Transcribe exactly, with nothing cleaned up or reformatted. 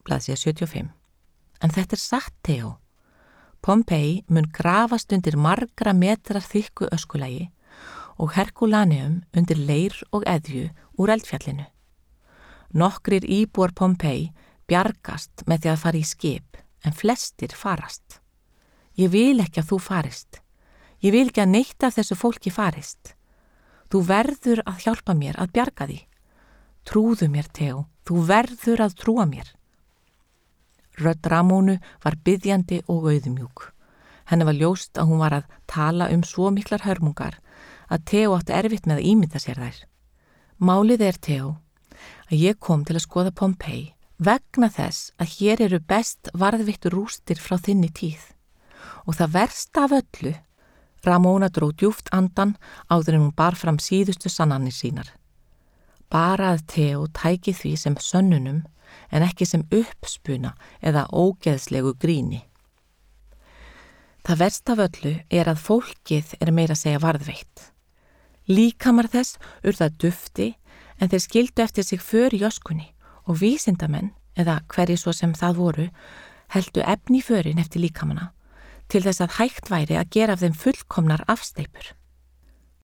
blaðsíða sjötíu og fimm. En þetta er satt, Theo. Pompeii mun grafast undir margra metrar þykku öskulagi og Herkúlaneum undir leir og eðju úr eldfjallinu. Nokkrir íbúar Pompeii bjargast með því að fara í skip, en flestir farast. Ég vil ekki að þú farist. Ég vil ekki að neitt af þessu fólki farist. Þú verður að hjálpa mér að bjarga því. Trúðu mér, Theo, þú verður að trúa mér. Rödd Ramónu var biðjandi og auðmjúk. Henni var ljóst að hún var að tala um svo miklar hörmungar að Theo átti erfitt með að ímynda sér þær. Málið er, Theo, að ég kom til að skoða Pompeii vegna þess að hér eru best varðveittu rústir frá þinni tíð. Og það versta af öllu, Ramóna dró djúpt andan áður en hún bar fram síðustu sannanir sínar. Bara að Theo tæki því sem sönnunum en ekki sem uppspuna eða ógeðslegu gríni. Það versta af öllu er að fólkið er meira að segja varðveitt. Líkamar þess urða dufti en þeir skildu eftir sig för í öskunni og vísindamenn, eða hverju svo sem það voru, heldu efni í förin eftir líkamanna til þess að hægt væri að gera af þeim fullkomnar afsteipur.